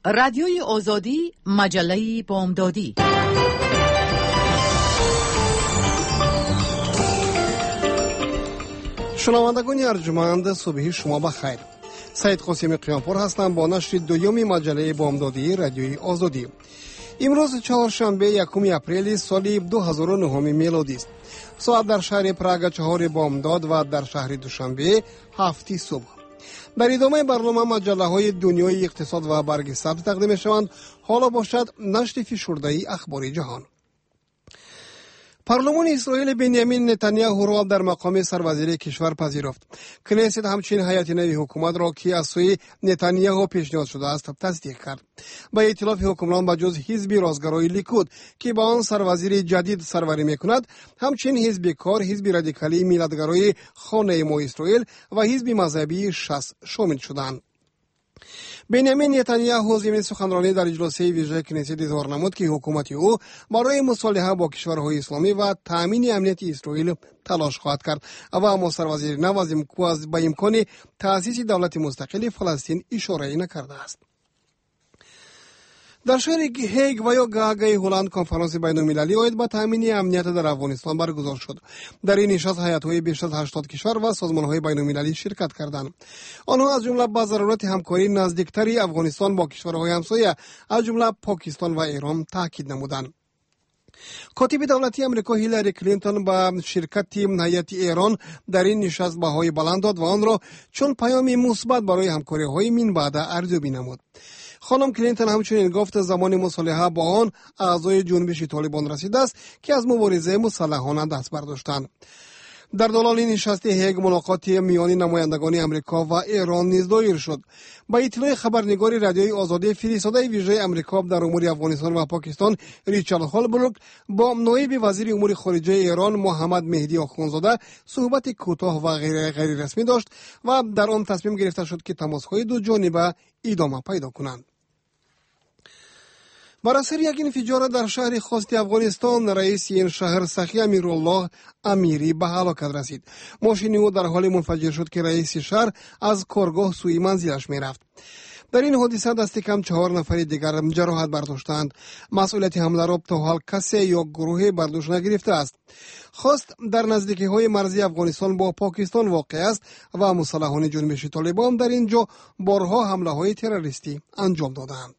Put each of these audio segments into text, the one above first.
رادیوی آزادی، مجله بامدادی. شنوندگان ارجمند، صبح شما بخیر. سید قاسم قیامپور هستم با نشر دوم مجله بامدادی رادیوی آزادی. امروز چهارشنبه 1 اپریل سال 2009 میلادی است. ساعت در شهر پراگ 4 بامداد و در شهر دوشنبه 7 صبح. در ادامه برنامه مجله های دنیای اقتصاد و برگ سبز تقدیم می شوند. حالا باشد نشر فشرده اخبار جهان. پارلمان اسرائیل بنیامین نتانیاهو را در مقام سروزیر کشور پذیرفت. کنیست همچنین هیئت نوی حکومت را که از سوی نتانیاهو پیشنهاد شده است تصدیق کرد. با ائتلاف حکمران به جز حزب راستگرای لیکود که با آن سروزیر جدید سروری میکند، همچنین حزب کار، حزب رادیکالی میلادگرای خانه ما اسرائیل و حزب مذهبی شس شامل شدند. بنیامین نتانیاهو ضمن سخنرانی در اجلاس ویژه کنیست اظهار نمود که حکومت او برای مصالحه با کشورهای اسلامی و تامین امنیت اسرائیل تلاش خواهد کرد و اما سروزیر نو از به امکان تأسیس دولت مستقل فلسطین اشاره نکرده است. در شهر هیگ و یا گاگای هلند کنفرانس بین‌المللی اوید با تامین امنیت در افغانستان برگزار شد. در این نشست هیئت‌های بیش از 80 کشور و سازمان‌های بین‌المللی شرکت کردند. آنها از جمله با ضرورت همکاری نزدیکتری افغانستان با کشورهای همسایه از جمله پاکستان و ایران تاکید نمودند. کاتب دولتی امریکا هیلاری کلینتون با شرکت هیئت ایران در این نشست بهای بلند داد و آن را چون پیامی مثبت برای همکاری‌های من بعد ارزیابی نمود. خانم کلینتون همچنین گفت زمان مصالحه با آن اعضای جنبش طالبان رسیده است که از مبارزه مسلحانه دست برداشتند. در دوران نشست هیگ ملاقات میان نمایندگان امریکا و ایران نیز دایر شد. با اطلاع خبرنگار رادیوی آزادی فرستاده ویژه امریکا در امور افغانستان و پاکستان ریچارد هولبروک با نایب وزیر امور خارجه ایران محمد مهدی آخوندزاده صحبت کوتاه و غیر رسمی داشت و در آن تصمیم گرفته شد که تماس‌های دو جانبه ادامه پیدا کنند. بر اثر یک انفجار در شهر خاص افغانستان رئیس این شهر سخی امیرالله امیری به هلاکت رسید. ماشین او در حال منفجر شد که رئیس شهر از کارگاه سوی منزلش میرفت. در این حادثه دست کم 4 نفر دیگر جراحت برداشتند. مسئولیت حمله را تا حال کسی یا گروه بر دوش نگرفته است. خواست در نزدیکی های مرزی افغانستان با پاکستان واقع است و مسلحان جنبش طالبان در اینجا بارها حمله های تروریستی انجام دادند.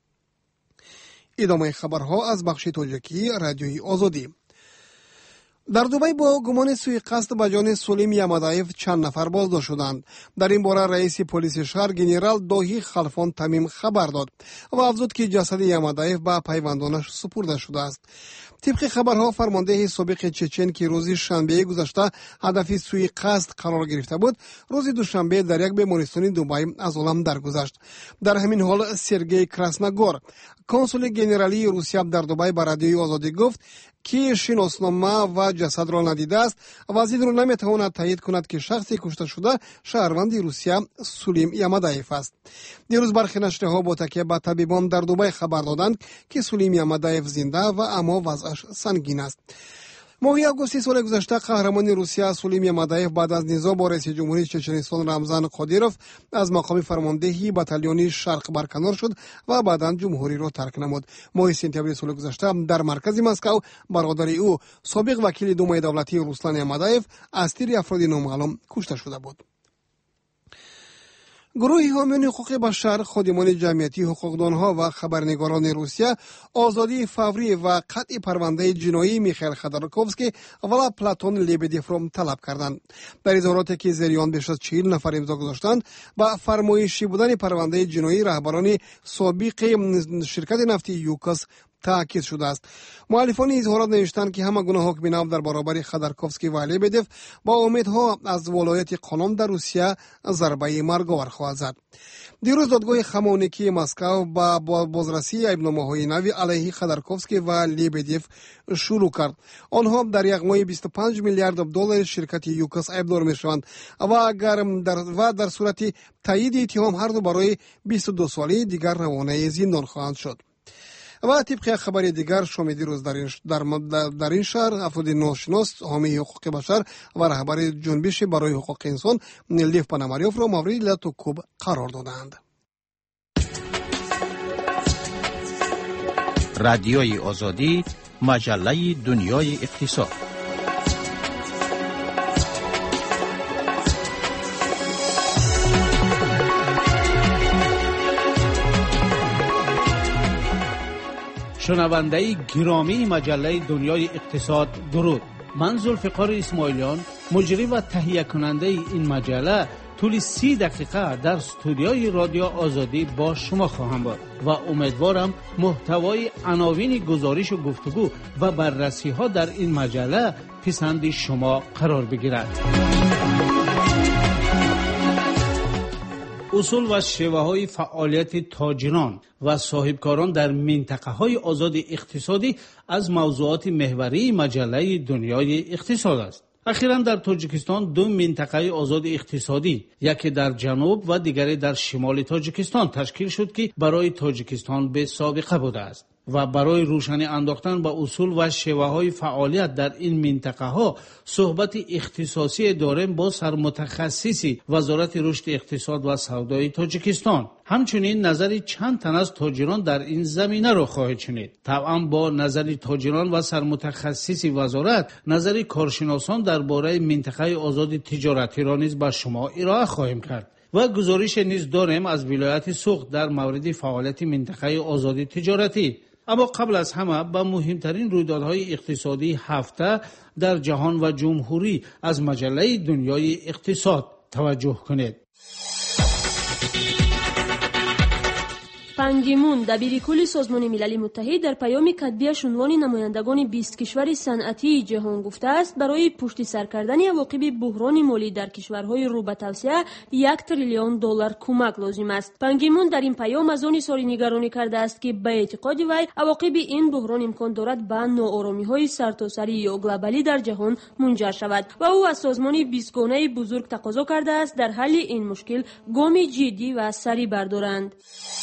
ادامه خبرها از بخش تاجیکی رادیوی آزادی. در دبی با گمان سوء قصد به جان سلیم یمدایف چند نفر بازداشت شدند. در این باره رئیس پلیس شهر گنرال داهی خلفان تمیم خبر داد و افزود که جسد یمدایف به پیوندانش سپرده شده است. طبق خبرها فرمانده سابق چچن که روز شنبه گذشته هدف سوء قصد قرار گرفته بود، روز دوشنبه در یک بیمارستان دبی از عالم درگذشت. در همین حال سرگئی کراسنگور کنسول گنرالی روسیه در دبی به رادیوی آزادی گفت که شناسنامه و جسد را ندیده است و از این رو نمیتواند تایید کند که شخصی کشته شده شهروند روسیه سلیم یمدایف است. دیروز برخی نشریه‌ها با تکیه به طبیبان در دبی خبر دادند که سلیم یمدایف زنده و اما وضعش سنگین است. ماه آگوست سال گذشته قهرمان روسیه سلیم یمدایف بعد از نزاع با رئیس جمهوری چچنستان رمضان قادیروف از مقام فرماندهی بتالین شرق برکنار شد و بعداً جمهوری را ترک نمود. ماه سپتامبر سال گذشته در مرکز مسکو برادر او سابق وکیل دومای دولتی روسلان یمدایف از تیر افراد نامعلوم کشته شده بود. گروه حامیان حقوق بشر، خادمان جمعیتی حقوقدانها و خبرنگاران روسیه آزادی فوری و قطع پرونده جنایی میخائیل خودورکوفسکی و پلاتون لیبدیف را طلب کردند. در اظهاراتی که زیر بیش از 40 نفر امضا گذاشتند با فرمایشی بودن پرونده جنایی رهبران سابق شرکت نفتی یوکاس تاکید شده است. مؤلفان اظهارات نوشتند که همه گونه حکم نو در برابر خودورکوفسکی و لیبدیف با امیدها از ولایت قانون در روسیه ضربه مرگاور خواهد زد. دیروز دادگاه خمونیکی مسکو با بازرسی ایبنامه‌های نوی علیه خودورکوفسکی و لیبدیف شروع کرد. آنها در یک ماه 25 میلیارد دلار شرکت یوکاس ایبدار میشوند و در صورت تایید اتهام هر دو برای 22 سالی دیگر روانه زندان خواهند شد. و طبق خبر دیگر شام دیروز در این شهر افراد ناشناس حامی حقوق بشر و رهبر جنبش برای حقوق انسان لیف پاناماریوف را مورد لطو کوب قرار دادند. رادیوی آزادی، مجله دنیای اقتصاد. شنونده گرامی مجله دنیای اقتصاد، درود. من ذوالفقار اسماعیلیان، مجری و تهیه کننده این مجله، طول 30 دقیقه در استودیوی رادیو آزادی با شما خواهم بود و امیدوارم محتوای عناوین گزارش و گفتگو و بررسی ها در این مجله پسند شما قرار بگیرد. اصول و شیوه های فعالیت تاجران و صاحبکاران در منطقه های آزاد اقتصادی از موضوعات محوری مجله دنیای اقتصاد است. اخیراً در تاجیکستان 2 منطقه آزاد اقتصادی، یکی در جنوب و دیگری در شمال تاجیکستان تشکیل شد که برای تاجیکستان به سابقه بوده است و برای روشنی انداختن به اصول و شیوه های فعالیت در این منطقه ها صحبت اختصاصی داریم با سرمتخصصی وزارت رشد اقتصاد و سودای تاجیکستان. همچنین نظر چند تن از تاجران در این زمینه را خواهید شنید. طبعا با نظر تاجران و سرمتخصصی وزارت، نظر کارشناسان درباره منطقه آزاد تجارتی را نیز به شما ارائه خواهیم کرد. و گزارش نیز داریم از ولایت سوخت در مورد فعالیت منطقه آزاد تجارتی. اما قبل از همه به مهمترین رویدادهای اقتصادی هفته در جهان و جمهوری از مجله دنیای اقتصاد توجه کنید. پان کی مون دبیر کل سازمان ملل متحد در پیام کتبیش عنوان نمایندگان 20 کشور صنعتی جهان گفته است برای پشت سر کردن عواقب بحران مالی در کشورهای رو به توسعه 1 تریلیون دلار کمک لازم است. پان کی مون در این پیام از آن سال نگرانی کرده است که به اعتقاد وی عواقب این بحران امکان دارد به ناآرامی‌های سرتاسری یا گلوبالی در جهان منجر شود و او از سازمان 20 گانه بزرگ تقاضا کرده است در حل این مشکل گام جدی و سریع بردارند.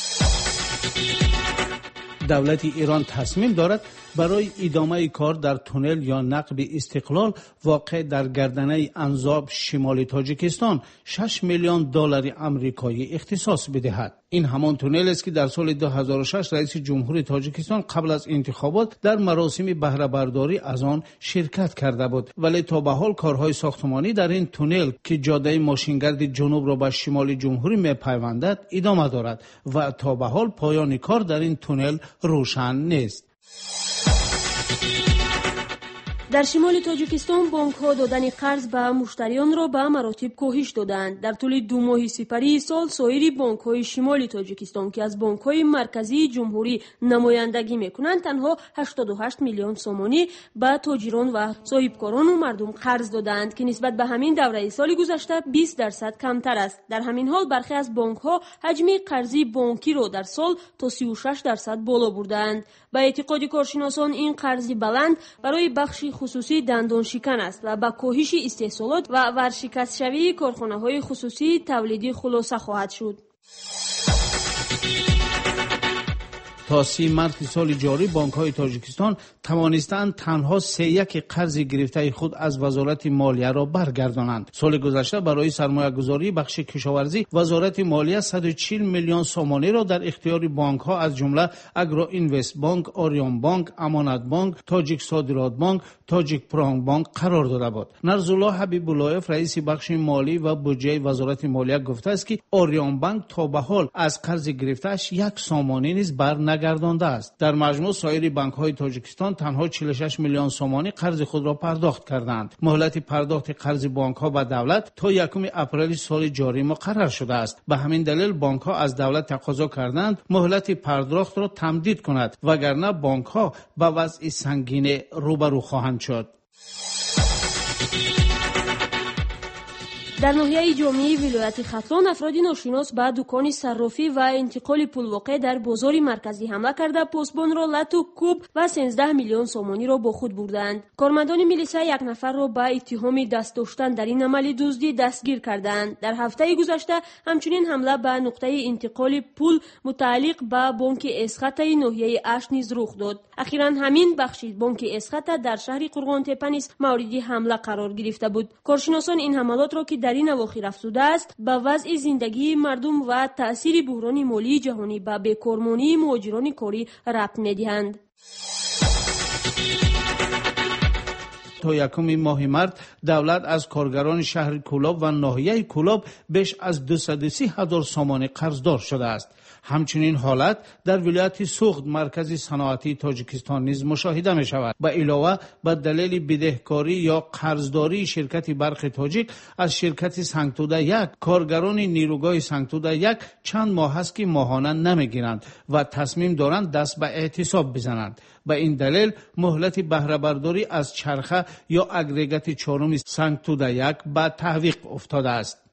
دولت ایران تصمیم دارد برای ادامه کار در تونل یا نقب استقلال واقع در گردنه انزاب شمال تاجیکستان 6 میلیون دلار آمریکایی اختصاص بدهد. این همان تونل است که در سال 2006 رئیس جمهور تاجیکستان قبل از انتخابات در مراسم بهره برداری از آن شرکت کرده بود، ولی تا به حال کارهای ساختمانی در این تونل که جاده ماشینگرد جنوب را به شمال جمهوری می‌پیوندد ادامه دارد و تا به حال پایان کار در این تونل روشن نیست. در شمال تاجیکستان بانک‌ها دادن قرض به مشتریان را به مراتب کاهش دادند. در طول 2 ماه سپری سال سایر بانک‌های شمال تاجیکستان که از بانک‌های مرکزی جمهوری نمایندگی می‌کنند تنها 88 میلیون سومانی به تاجران و صاحبکاران و مردم قرض دادند که نسبت به همین دوره سال گذشته 20% کمتر است. در همین حال برخی از بانک‌ها حجم قرضی بانکی را در سال تا 36% بالا بردند. به اعتقاد کارشناسان این قرض بلند برای بخش خصوصی دندان شکن است و با کاهش استحصالات و ورشکست شوی کارخانه‌های خصوصی تولیدی خلاصه خواهد شد. تا 30 مارس سال جاری بانک‌های تاجیکستان توانستند تنها 3.1 قرض گرفته خود از وزارت مالیه را برگردانند. سال گذشته برای سرمایه‌گذاری بخش کشاورزی وزارت مالیه 140 میلیون سومانی را در اختیار بانک‌ها از جمله اگرو اینوست بانک، آریون بانک، امانت بانک، تاجیک صادرات بانک، تاجیک پرانگ بانک قرار داده بود. نرزالله حبیب اللهیف رئیس بخش مالی و بودجه وزارت مالیه گفته است که آریون بانک تا به حال از قرض گرفته‌اش 1 سومانی نیز برنگردانده است. در مجموع سایر بانک‌های تاجیکستان تنها 46 میلیون سومانی قرض خود را پرداخت کردند. مهلت پرداخت قرض بانک‌ها به دولت تا 1 اپریل سال جاری مقرر شده است. به همین دلیل بانک‌ها از دولت تقاضا کردند مهلت پرداخت را تمدید کند، وگرنه بانک‌ها به وضع سنگین روبرو خواهند شد. در ناحیه جامعه ولایت ختلان افراد ناشناس به دکان صرافی و انتقال پول واقع در بازار مرکزی حمله کرده پاسبان را لط و کوب و 13 میلیون سومانی را با خود بردند. کارمندان میلیسا 1 نفر را به اتهام دست داشتن در این عمل دزدی دستگیر کردند. در هفته گذشته همچنین حمله به نقطه انتقال پول متعلق به بانک اسخط ناحیه اش نیز رخ داد. اخیراً همین بخش بانک اسخط در شهر قرغان تپه نیز مورد حمله قرار گرفته بود. کارشناسان این حملات را که در در این اواخر افزوده است به وضع زندگی مردم و تأثیر بحران مالی جهانی به بیکارمانی مهاجران کاری ربط می‌دهند. تا یکم ماه مارس دولت از کارگران شهر کولاب و ناحیه کولاب بیش از 230,000 سومانی قرضدار شده است. همچنین حالت در ولایت سوخت مرکز صنعتی تاجیکستان نیز مشاهده می شود. به علاوه به دلیل بدهکاری یا قرضداری شرکت برق تاجیک از شرکت سنگتوده یک، کارگران نیروگاه سنگتوده یک چند ماه است که ماهانه نمی گیرند و تصمیم دارند دست به اعتصاب بزنند. به این دلیل مهلت بهره برداری از چرخه یا اگریگات چهارم سنگتوده یک به تعویق افتاده است.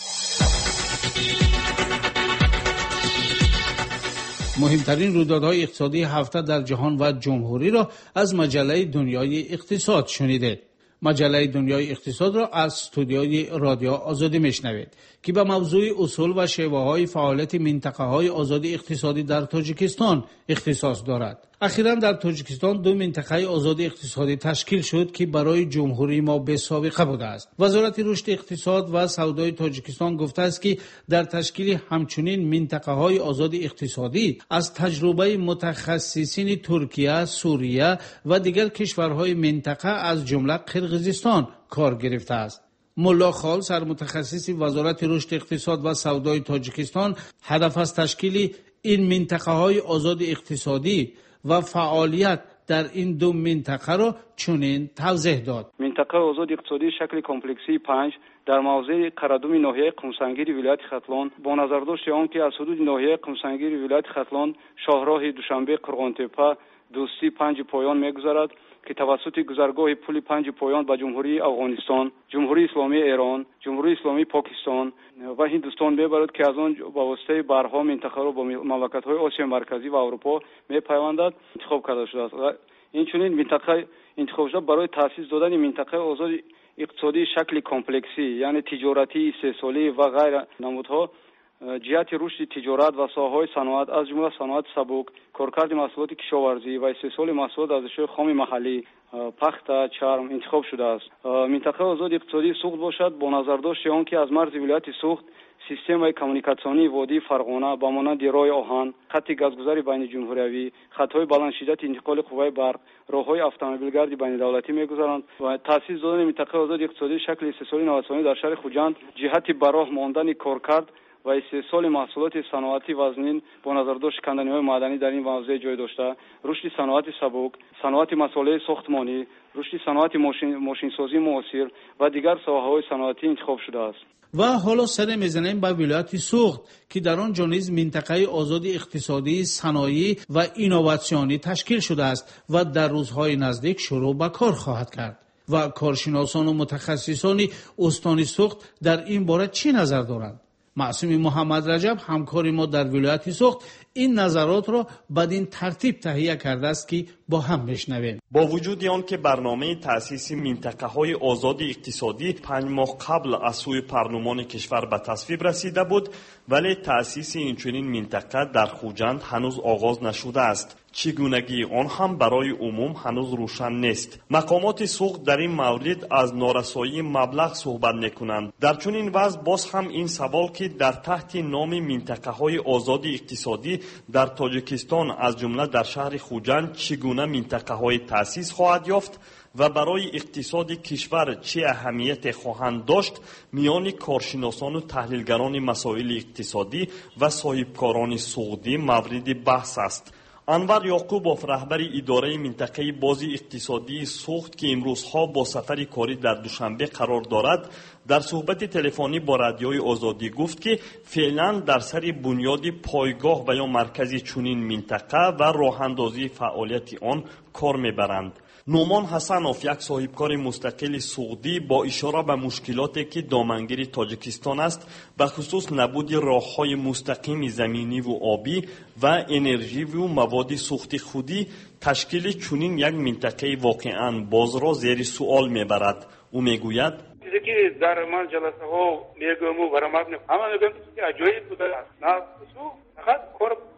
مهمترین رویدادهای اقتصادی هفته در جهان و جمهوری را از مجله دنیای اقتصاد شنیدید. مجله دنیای اقتصاد را از استودیوی رادیو آزادی میشنوید که به موضوع اصول و شیوه‌های فعالیت منطقه‌های آزادی اقتصادی در تاجیکستان اختصاص دارد. اخیراً در تاجیکستان 2 منطقه آزادی اقتصادی تشکیل شد که برای جمهوری ما به سابقه بوده است. وزارت رشد اقتصاد و سودای تاجیکستان گفته است که در تشکیل همچنین منطقه‌های آزادی اقتصادی از تجربه متخصصین ترکیه، سوریه و دیگر کشورهای منطقه از جمله قرقیزستان کار گرفته است. ملا خال سرمتخصص وزارت رشد اقتصاد و سودای تاجیکستان هدف از تشکیل این منطقه‌های آزاد اقتصادی و فعالیت در این 2 منطقه را چنین توضیح داد. منطقه آزاد اقتصادی شکل کمپلکسی 5 در موضع قرادوم ناحیه قمسنگیر ولایت ختلان با نظرداشت آنکه از حدود ناحیه قمسنگیر ولایت ختلان شاهراه دوشنبه قرغانتپه دوستی 5 پایان می‌گذارد که توسط گذرگاه پل 5 پایان به جمهوری افغانستان، جمهوری اسلامی ایران، جمهوری اسلامی پاکستان و هندوستان میبرد که از آن با واسطه برها منطقه را با مملکت‌های آسیا مرکزی و اروپا میپیوندد انتخاب کرده شده است. و این چنین منطقه انتخاب شده برای تأسیس دادن منطقه آزاد اقتصادی شکل کمپلکسی، یعنی تجارتی، سه‌ساله و غیر نمودها جهت رشد تجارت و ساحه‌های صنعت از جمله صنعت سبک، کارکرد محصولات کشاورزی و استحصال محصولات از اشیاء خام محلی، پخت، چرم انتخاب شده است. منطقه آزاد اقتصادی سوخت باشد با نظرداشت آنکه از مرز ولایت سوخت سیستم کمیونیکاسیونی وادی فرغانه با مانند راه آهن، خط گازگذاری بین جمهوریوی، خطهای بلند شدت انتقال قوه برق، راههای اتومبیلگرد بین دولتی می‌گذارند و تأسیس دادن منطقه آزاد اقتصادی شکل استحصالی نوسانی در شهر خوجند جهت براه ماندن کارکرد و استحصال محصولات صنعتی وزنین با نظرداشت کندنی‌های معدنی در این موضوع جای داشته، رشد صنعت سبک، صنعت مسائل ساختمانی، رشد صنعت ماشینسازی معاصر و دیگر ساحه‌های صنعتی انتخاب شده است. و حالا سر میزنیم به ولایت سوخت که در آن نیز منطقه آزاد اقتصادی صنایعی و اینوواسیونی تشکیل شده است و در روزهای نزدیک شروع به کار خواهد کرد. و کارشناسان و متخصصان استان سوخت در این باره چی نظر دارند؟ معصوم محمد رجب همکار ما در ولایت سوخت این نظرات را بدین ترتیب تهیه کرده است که با هم بشنویم. با وجود آن که برنامه تأسیس منطقه‌های آزاد اقتصادی 5 ماه قبل از سوی پارلمان کشور به تصویب رسیده بود، ولی تأسیس اینچنین منطقه در خوجند هنوز آغاز نشده است. چگونگی آن هم برای عموم هنوز روشن نیست. مقامات سوخت در این مورد از نارسایی مبلغ صحبت می‌کنند. در چنین وضع باز هم این سوال که در تحت نام منطقه‌های آزاد اقتصادی در تاجیکستان از جمله در شهر خوجند چگونه منطقه‌های تأسیس خواهد یافت و برای اقتصاد کشور چه اهمیت خواهند داشت میان کارشناسان و تحلیلگران مسائل اقتصادی و صاحبکاران سوختی مورد بحث است. انور یعقوبوف رهبر اداره منطقه بازی اقتصادی سوخت که امروزها با سفر کاری در دوشنبه قرار دارد در صحبت تلفنی با رادیوی آزادی گفت که فعلا در سر بنیاد پایگاه و یا مرکزی چنین منطقه و راه اندازی فعالیت آن کار میبرند. نومان حسنوف یک صاحبکار مستقل سوختی با اشاره به مشکلاتی که دامنگیر تاجیکستان است به خصوص نبود راههای مستقیم زمینی و آبی و انرژی و مواد سوختی خودی تشکیل چنین یک منطقه واقعا باز را زیر سوال میبرد. او میگوید چیزی که در من جلسه ها میگم و برآمد همه میگم که عجایب بوده است. نه فقط کار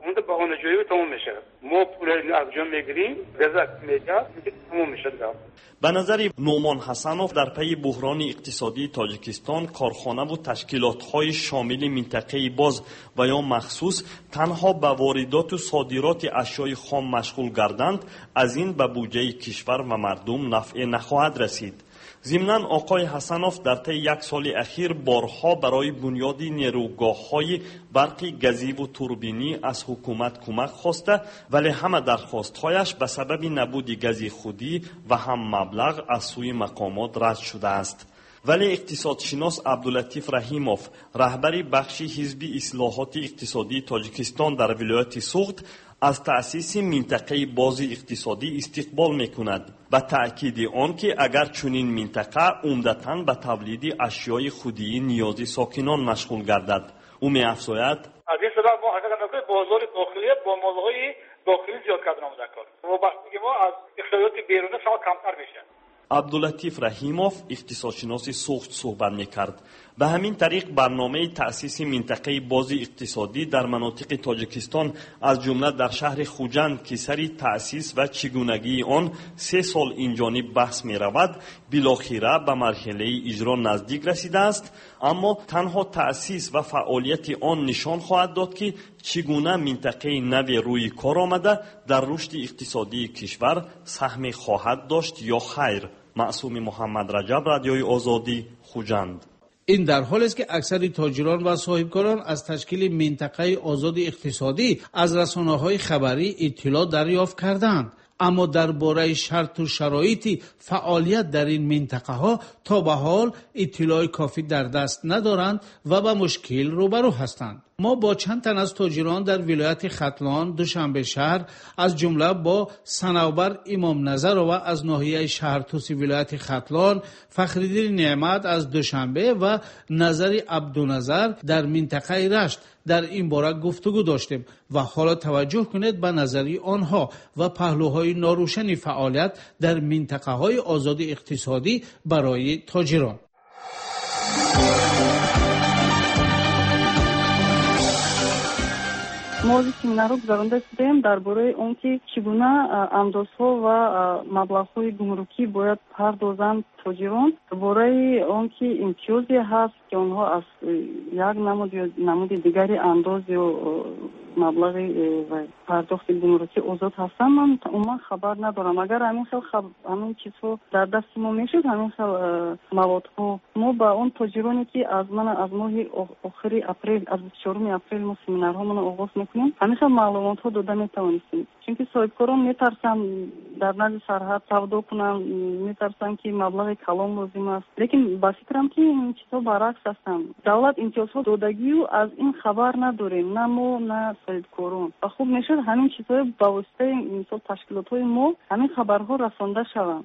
اون بهانه‌جویی تمام میشه. ما پول از جا میگیریم گزارش میاد تمام میشه. به نظر نومان حسنوف در پی بحران اقتصادی تاجیکستان کارخانه و تشکیلات‌های شامل منطقه باز و یا مخصوص تنها به واردات و صادرات اشیاء خام مشغول گردند، از این به بودجه کشور و مردم نفع نخواهد رسید. ضمناً آقای حسنوف در طی یک سال اخیر بارها برای بنیاد نیروگاه‌های برق گازی و توربینی از حکومت کمک خواسته، ولی همه درخواست‌هایش به سبب نبود گاز خودی و هم مبلغ از سوی مقامات رد شده است. ولی اقتصادشناس عبداللطیف رحیموف، رهبر بخش حزب اصلاحات اقتصادی تاجیکستان در ولایت سوغد، از تأسیس منطقه باز اقتصادی استقبال می‌کند، با تأکید آنکه اگر چنین منطقه عمدتاً به تولید اشیاء خودی نیازی ساکنان مشغول گردد. او می‌افزاید: از این سبب ما حقیقتا که بازار داخلی با مال‌های داخلی زیاد کردن آمده کار. وابستگی ما از اقتصادیات بیرونی شما کمتر میشه. عبداللطیف رحیموف اقتصادشناس سوغد صحبت می‌کرد. به همین طریق برنامه تأسیس منطقه باز اقتصادی در مناطق تاجیکستان از جمله در شهر خوجند که سری تأسیس و چگونگی آن 3 سال اینجانب بحث می‌رود، بالاخره به مرحله اجرا نزدیک رسیده است. اما تنها تأسیس و فعالیت آن نشان خواهد داد که چگونه منطقه نو روی کار آمده در رشد اقتصادی کشور سهم خواهد داشت یا خیر. معصوم محمد رجب، رادیوی آزادی، خوجند. این در حالی است که اکثر تاجران و صاحبکاران از تشکیل منطقه آزاد اقتصادی از رسانه‌های خبری اطلاع دریافت کردند، اما درباره شرط و شرایط فعالیت در این منطقه ها تا به حال اطلاع کافی در دست ندارند و با مشکل روبرو هستند. ما با چند تن از تاجران در ولایت ختلان، دوشنبه شهر، از جمله با صنوبر امام نظر و از ناحیه شهرتوسی ولایت ختلان، فخرالدین نعمت از دوشنبه و نظر عبدالنظر در منطقه رشت در این باره گفتگو داشتیم و حالا توجه کنید به نظری آنها و پهلوهای ناروشن فعالیت در منطقه های آزاد اقتصادی برای تاجران. ما семинар гузаронда будем дарбораи он ки чигуна андозҳо ва маблағҳои гумрукӣ бояд пардозанд тоҷирон, бораи он ки имтиёзе ҳаст ки онҳо аз як намуд ё намуди дигари андоз ё маблағи пардохти гумрукӣ озод ҳастанд, ман умуман хабар надорам. агар ҳамин чизҳо дар дасти мо мешуд, ҳамин хел маводҳо, мо ба он тоҷироне ки аз моҳи охири апрел, аз 24 апрел мо семинарҳомона оғоз мекунем, ҳамин хел маълумотҳо дода метавонистем. чунки соҳибкорон метарсанд дар назди сарҳад савдо кунанд, метарсанд ки маблағи калон лозим аст. лекин ба фикрам ки ин чизҳо баръакс ҳастанд. давлат имтиёзҳо додагию аз ин хабар надорем, на мо, на соҳибкорон. ва хуб мешуд ҳамин чизҳои ба воситаи мисол ташкилотҳои мо ҳамин хабарҳо расонда шаванд.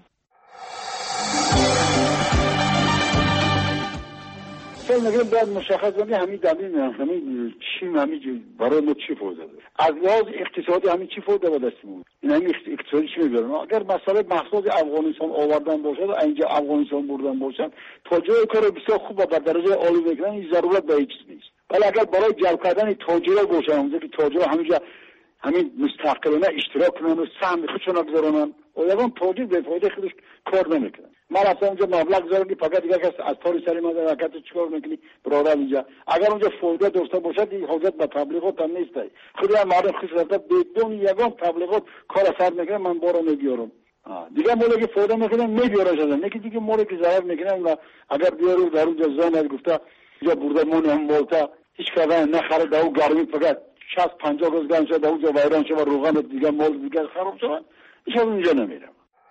مثلا باید مشخص کنیم همین دلیل همین چی همین برای ما چی فایده داره. از لحاظ اقتصادی همین چی فایده به دستمون. این همین اقتصادی چی میبرن؟ اگر مسئله محصول افغانستان آوردن باشد و اینجا افغانستان بردن باشد، تاجرای کار بسیار خوب و به درجه عالی میکنن، این ضرورت به هیچ چیز نیست. ولی اگر برای جلب کردن تاجرای باشن، اونجا که تاجرها همینجا همین مستقلانه اشتراک کنن و سهم خودشون بگذارن، اون تاجر به فایده خودش کار نمیکنه. من اصلا اونجا مبلغ گذارم که فقط دیگه کس از پاری سری من حرکت چیکار میکنی برادر اینجا. اگر اونجا فایده داشته باشد این حاجت به تبلیغات هم نیست. خیلی هم مردم خوش رفته بدون یگان تبلیغات کار اثر میکنه، من بارو میبیارم. دیگه مولا که فایده میکنه میبیاره شدن، نه که دیگه مولا که ضرر میکنه اگر بیارو در اونجا زن گفته اینجا برده مون هم بالتا هیچ کردن نخره داو گرمی فقط 60-50 روز گرم شد اونجا ویران شد و روغن دیگه مال دیگه خراب شد، هیچ از اونجا نمیرم.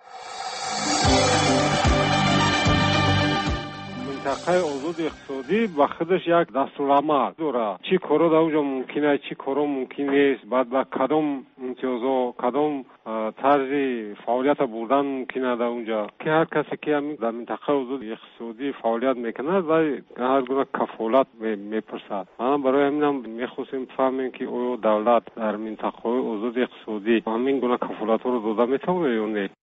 منطقه آزاد اقتصادی با خودش یک دستورالعمل داره. چی کارا در اونجا ممکنه، چی کارا ممکن نیست، بعد با کدام امتیازها، کدام طرز فعالیت بردن ممکنه در اونجا. که هر کسی که در منطقه آزاد اقتصادی فعالیت میکنه و هر گونه کفالت میپرسد. من برای همینم میخواستم فهمیم که آیا دولت در منطقه آزاد اقتصادی همین گونه کفالت ها رو داده میتونه یا نه.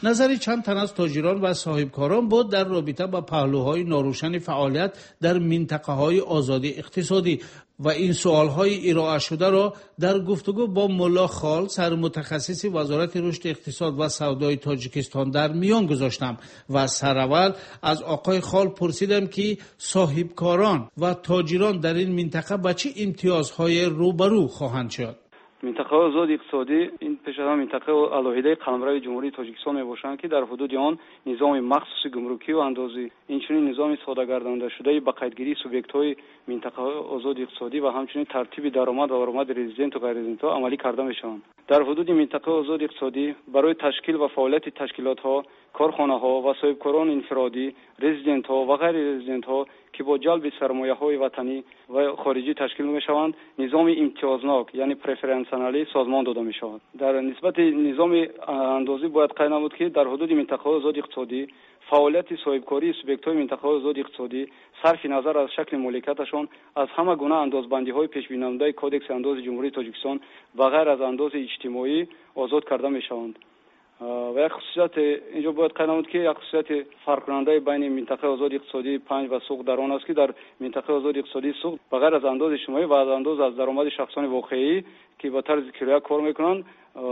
نظر چند تن از تاجران و صاحبکاران بود در رابطه با پهلوهای ناروشن فعالیت در منطقه‌های آزادی اقتصادی و این سوال‌های ارائه شده را در گفتگو با ملا خال سرمتخصص وزارت رشد اقتصاد و سودای تاجیکستان در میان گذاشتم و سراول از آقای خال پرسیدم که صاحبکاران و تاجران در این منطقه با چه امتیازهای روبرو خواهند شد. منطقه آزاد اقتصادی این پیش از منطقه علاهیده قلمرو جمهوری تاجیکستان میباشند که در حدود آن نظام مخصوص گمرکی و اندازی اینچنین نظام ساده گردانده شده با قیدگیری سوبیکت‌های منطقه آزاد اقتصادی و همچنین ترتیب درآمد و درآمد رزیدنت و غیر رزیدنت‌ها عملی کرده میشوند. در حدود منطقه آزاد اقتصادی برای تشکیل و فعالیت تشکیلات‌ها، کارخانه‌ها و صاحبکاران انفرادی، رزیدنت‌ها و غیر رزیدنت‌ها که با جلب سرمایه‌های وطنی و خارجی تشکیل می‌شوند، نظام امتیازناک یعنی پرفرانسیالی سازمان داده می‌شود. در نسبت نظام اندازی باید قید نمود که در حدود منطقه آزاد اقتصادی فعالیت صاحبکاری سوبیکت‌های منطقه آزاد اقتصادی صرف نظر از شکل مالکیتشان از همه گونه اندازبندی‌های پیش‌بینی نموده کدکس انداز جمهوری تاجیکستان و غیر از انداز اجتماعی آزاد کرده می‌شوند. و یک خصوصیت اینجا باید قید نمود که یک خصوصیت فرق کننده بین منطقه آزاد اقتصادی 5 و سوق در آن است که در منطقه آزاد اقتصادی سوق بغیر از انداز اجتماعی و از انداز از درآمد شخصان واقعی که با طرز کرایه کار میکنند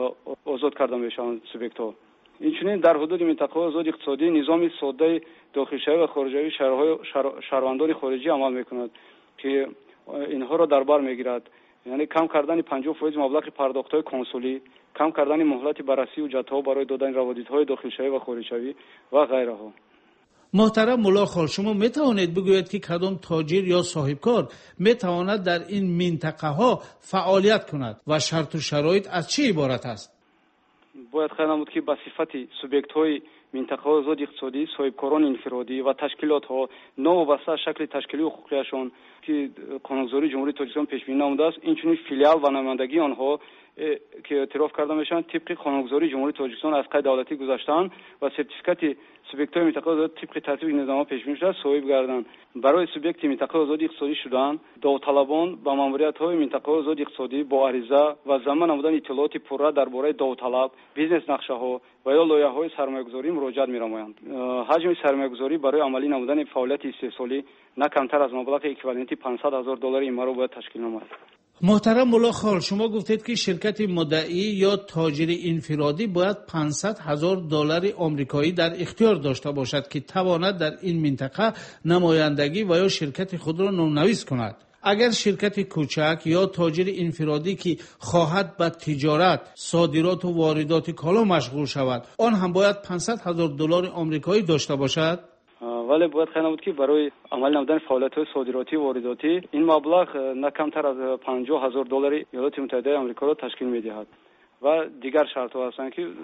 آزاد کرده میشوند سوبیکت‌ها. اینچنین در حدود منطقه آزاد اقتصادی نظام ساده داخلشهری و خارجی شهروندان خارجی عمل میکند که اینها را در بر میگیرد، یعنی کم کردن 50% مبلغ پرداخت‌های کنسولی، کم کردن مهلت بررسی و جدها برای دادن روابط‌های داخلشهری و خارجی و غیره ها. محترم ملا خال، شما می توانید بگویید که کدام تاجر یا صاحبکار می تواند در این منطقه ها فعالیت کند و شرط و شرایط از چه عبارت است؟ باید قید نمود که به صفت سوبیکت‌های منطقه آزاد اقتصادی صاحبکاران انفرادی و تشکیلات‌ها نوابسته شکل تشکیلی حقوقیشان که قانونگذاری جمهوری تاجیکستان پیش بینی نموده است، اینچنین فیلیال و نمایندگی آنها که اعتراف کرده میشن طبق قانونگذاری جمهوری تاجیکستان از قید دولتی گذاشتن و سرتیفیکات سوبیکت‌های منطقه آزاد طبق ترتیب نظام پیش بینی شده صاحب گردن. برای سوبیکت منطقه آزاد اقتصادی شدن داوطلبان با ماموریت‌های منطقه آزاد اقتصادی با عریضه و ضمن نمودن اطلاعات پوره درباره داوطلب، بیزنس نقشه‌ها و یا لایحه‌های سرمایه‌گذاری مراجعه می‌نمایند. حجم سرمایه‌گذاری برای عملی نمودن فعالیت استحصالی نه کمتر از مبلغ اکویوالنتی $500,000 امروز باید تشکیل نماید. محترم ملا خال، شما گفتید که شرکت مدعی یا تاجر انفرادی باید $500,000 آمریکایی در اختیار داشته باشد که تواند در این منطقه نمایندگی و یا شرکت خود را نامنویس کند. اگر شرکت کوچک یا تاجر انفرادی که خواهد به تجارت، صادرات و واردات کالا مشغول شود، آن هم باید $500,000 آمریکایی داشته باشد؟ ولی باید خیلی نمود که برای عمل نمودن فعالیت‌های صادراتی و وارداتی این مبلغ نه کمتر از $50,000 ایالات متحده آمریکا را تشکیل می‌دهد و دیگر شرط‌ها هستند که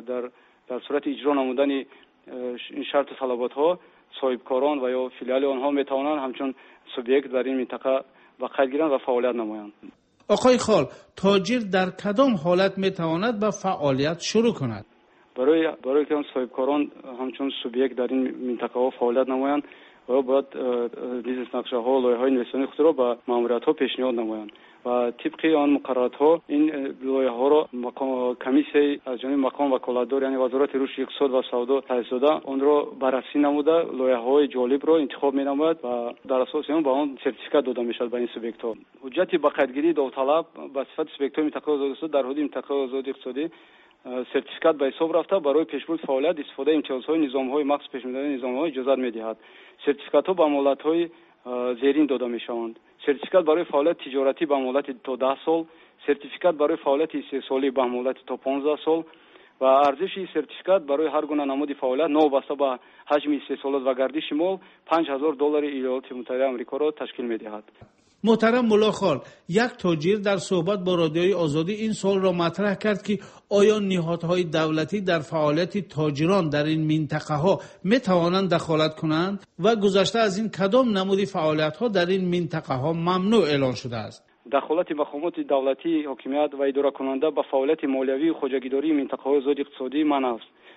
در صورت اجرا نمودن این شرط و طلبات‌ها صاحبکاران و یا فیلیال آنها می‌توانند همچون سوبیکت در این منطقه با قید گیرند و فعالیت نمایند. آقای خال، تاجر در کدام حالت می‌تواند به فعالیت شروع کند؟ برای که صاحبکاران همچون سوبیکت در این منطقه ها فعالیت نمایند و باید بیزنس نقشه ها و لایحه‌های انوستیسیونی خود را به ماموریت ها پیشنهاد نمایند و طبق آن مقررات ها این لایحه ها را کمیسیه از جانب مقام وکالتدار یعنی وزارت رشد اقتصاد و سودا تأسیس داده آن را بررسی نموده لایحه های جالب را انتخاب می نماید و در اساس آن به آن سرتیفیکات داده می شود به این سوبیکت ها. حجت به قیدگیری داوطلب به صفت سوبیکت های منطقه آزاد اقتصادی در حدود منطقه آزاد اقتصادی سرتیفیکات به حساب رفته برای پیشبرد فعالیت استفاده امتیازهای نظام‌های مخصوص پیش‌نهادی نظام‌های اجازه می‌دهد. سرتیفیکات‌ها با مهلت‌های زیرین داده می‌شوند. سرتیفیکات برای فعالیت تجارتی با مهلت تا 10 سال، سرتیفیکات برای فعالیت استحصالی با مهلت تا 15 سال و ارزش این سرتیفیکات برای هر گونه نمود فعالیت نوبسته به حجم استحصالات و گردش مال $5,000 ایالات متحده آمریکا را تشکیل می‌دهد. محترم ملا خال، یک تاجر در صحبت با رادیوی آزادی این سوال را مطرح کرد که آیا نهادهای دولتی در فعالیت تاجران در این منطقه ها می توانند دخالت کنند و گذشته از این کدام نمودی فعالیت ها در این منطقه ها ممنوع اعلان شده است؟ دخالت مقامات دولتی، حاکمیت و اداره کننده به فعالیت مالیوی و خواجگیداری منطقه های آزاد اقتصادی منع است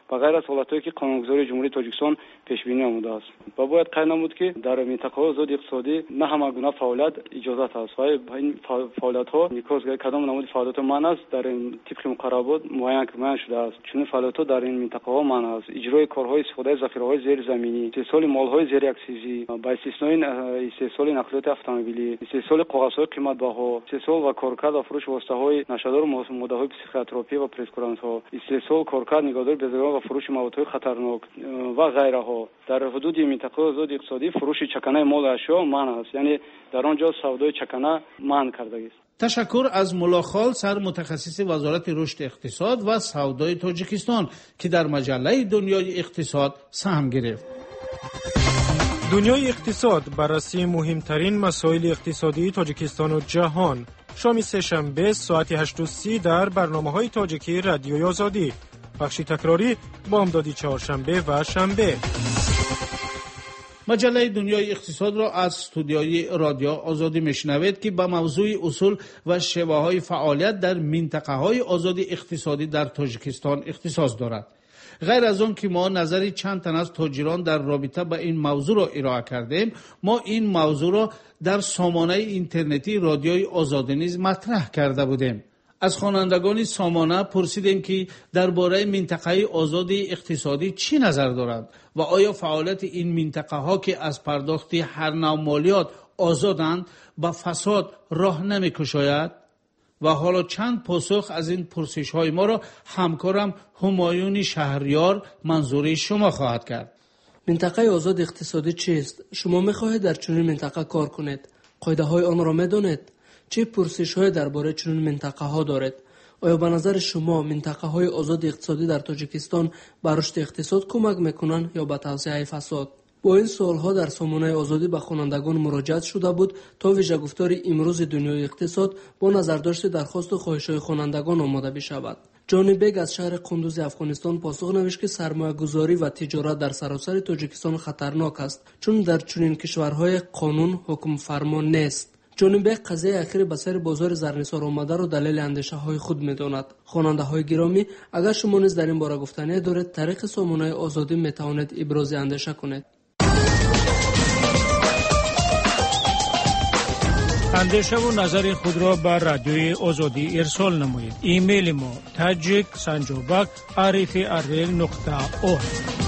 به غیر از حالتایی که قانونگذاری جمهوری تاجیکستان پیش بینی نموده است. و باید قید نمود که در منطقه آزاد اقتصادی نه همه گونه فعالیت اجازت است و این فعالیت ها نیکوز کدام نمود فعالیت من است در این طبق مقررات معین شده است. چون فعالیت ها در این منطقه ها من است اجرای کارهای استفاده از ذخیره زیر زمینی، استحصال مال‌های زیر اکسیزی، با استثنای استحصال نقلیات اتومبیلی، استحصال کاغذهای قیمت بها، استحصال و کارکرد و فروش واسطه‌های نشادار ماده‌های پسیخوتراپی و پرسکورانت‌ها، استحصال کارکرد نگهداری بیزگان و فروش موادهای خطرناک و غیره ها. در حدود منطقه آزاد اقتصادی فروش چکنه مال و اشیا منع است، یعنی در آنجا سودای چکنه منع کرده است. تشکر از ملا خال سر متخصص وزارت رشد اقتصاد و سودای تاجیکستان که در مجله دنیای اقتصاد سهم گرفت. دنیای اقتصاد بررسی مهمترین مسائل اقتصادی تاجیکستان و جهان. شام سه‌شنبه ساعت 8:30 در برنامه‌های تاجیکی رادیوی آزادی. بخشی تکراری بامدادی چهارشنبه و شنبه. مجله دنیای اقتصاد را از استودیوی رادیو آزادی میشنوید که به موضوع اصول و شیوه‌های فعالیت در منطقه‌های آزاد اقتصادی در تاجیکستان اختصاص دارد. غیر از آن که ما نظری چند تن از تاجران در رابطه با این موضوع را ارائه کردیم، ما این موضوع را در سامانه اینترنتی رادیوی آزادی نیز مطرح کرده بودیم. از خوانندگان سامانه پرسیدیم که درباره منطقه آزاد اقتصادی چی نظر دارند و آیا فعالیت این منطقه ها که از پرداخت هر نوع مالیات آزادند با فساد راه نمی‌کشاید؟ و حالا چند پاسخ از این پرسش های ما را همکارم همایون شهریار منظوری شما خواهد کرد. منطقه آزاد اقتصادی چیست؟ شما می‌خواهید در چنین منطقه کار کنید؟ قاعده های آن را می‌دانید؟ چه پرسش های درباره چنین منطقه ها دارید؟ آیا به نظر شما منطقه های آزاد اقتصادی در تاجیکستان به رشد اقتصاد کمک میکنند یا به توسعه فساد؟ با این سوال ها در سامانه آزادی به خوانندگان مراجعه شده بود تا ویژه گفتار امروز دنیای اقتصاد با نظرداشت درخواست و خواهش های خوانندگان آماده بشود. جانی بیگ از شهر قندوز افغانستان پاسخ نوشت که سرمایه گذاری و تجارت در سراسر تاجیکستان خطرناک است چون در چنین کشورهای قانون حکم فرما نیست. جانی بیگ قضیه اخیر به سر بازار زرنثار آمده را دلیل اندیشه های خود می‌داند. خواننده های گرامی، اگر شما نیز در این باره گفتنی دارید، طریق سامانه آزادی می‌توانید ابراز اندیشه کنید. اندیشه و نظر خود را بر رادیوی آزادی ارسال نمایید. ایمیل ما tajik@rfi.org.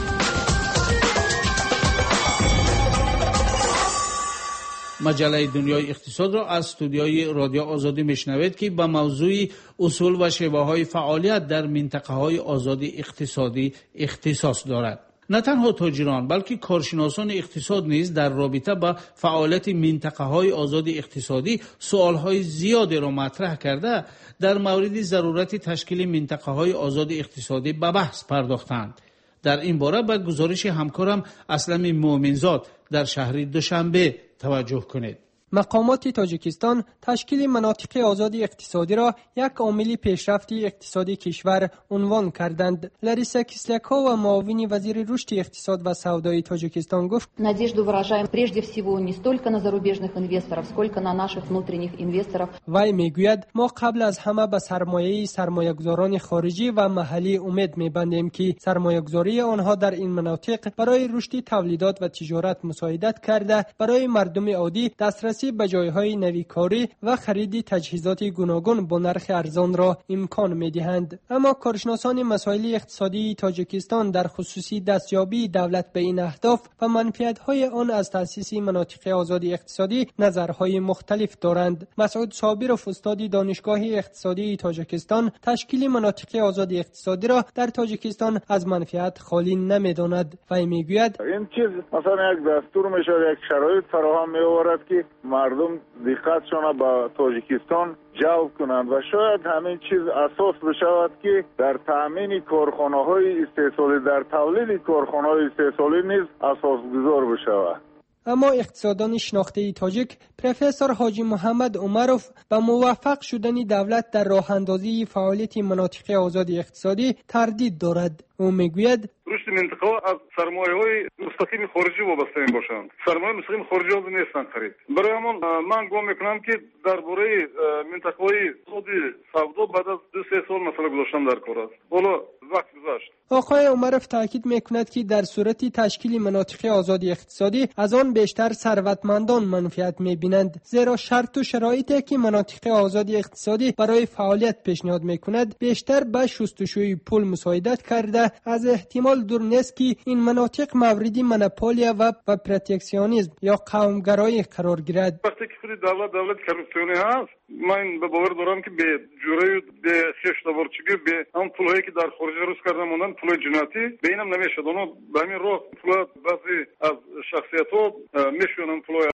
مجله دنیای اقتصاد را از استودیوی رادیو آزادی میشنوید که به موضوع اصول و شیوه‌های فعالیت در منطقه‌های آزاد اقتصادی اختصاص دارد. نه تنها تاجران بلکه کارشناسان اقتصاد نیز در رابطه با فعالیت منطقه‌های آزاد اقتصادی سوال‌های زیادی را مطرح کرده در مورد ضرورت تشکیل منطقه‌های آزاد اقتصادی به بحث پرداختند. در این باره به گزارش همکارم اسلم مومنزاد در شهر دوشنبه توجه کنید. مقامات تاجیکستان تشکیل مناطق آزاد اقتصادی را یک عامل پیشرفت اقتصادی کشور عنوان کردند. لاریسا کیسلیکا و معاون وزیر رشد اقتصاد و سودای تاجیکستان گفت: Надежду выражаем прежде всего не столько на зарубежных инвесторов, сколько на наших внутренних инвесторов. وی میگوید ما قبل از همه به سرمایه‌گذاران خارجی و محلی امید می‌بندیم که سرمایه‌گذاری آنها در این مناطق برای رشد تولیدات و تجارت مساعدت کرده برای مردم عادی دسترسی به جایهای نویکاری و خرید تجهیزات گوناگون با نرخ ارزان را امکان می‌دهند. اما کارشناسان مسائل اقتصادی تاجیکستان در خصوص دستیابی دولت به این اهداف و منفعت‌های آن از تأسیس مناطق آزاد اقتصادی نظرهای مختلف دارند. مسعود صابرов استاد دانشگاه اقتصادی تاجیکستان تشکیل مناطق آزاد اقتصادی را در تاجیکستان از منفعت خالی نمی‌داند و میگوید این چیز مثلا یک دستور میشه، یک شرایط فراهم می‌آورد که مردم دقتشان به تاجیکستان جلب کنند و شاید همین چیز اساس بشود که در تأمین کارخانه‌های استحصالی، در تولید کارخانه‌های استحصالی نیز اساسگذار بشود. اما اقتصاددان شناخته تاجیک پروفسور حاجی محمد عمروف به موفق شدن دولت در راه اندازی فعالیت مناطق آزاد اقتصادی تردید دارد. او میگوید رشد منطقه از سرمایه‌های مستقیم خارجی وابسته میباشند. سرمایه مستقیم خارجی ها نیستند خرید. برای همون من گمان میکنم که درباره منطقه‌های آزاد سودا بعد از 2-3 سال مسئله گذاشتن در کار است. حالا وقت گذشت. آقای عمرف تاکید میکند که در صورت تشکیل مناطق آزاد اقتصادی از آن بیشتر ثروتمندان منفعت میبینند، زیرا شرط و شرایطی که مناطق آزاد اقتصادی برای فعالیت پیشنهاد میکند بیشتر به شستشوی پول مساعدت کرده از احتمال دور نیست که این مناطق مورد مونوپولیا و پروتکسیونیسم یا قومگرایی قرار گیرد. وقتی که خود دولت کورپسیونی هست، من به باور دارم که به جوره به خشتاورچگی به هم پولایی که در خارج روز کرده موندن پول جناتی به اینم نمیشد. اونو به همین راه پول بعضی از شخصیت ها میشونن پول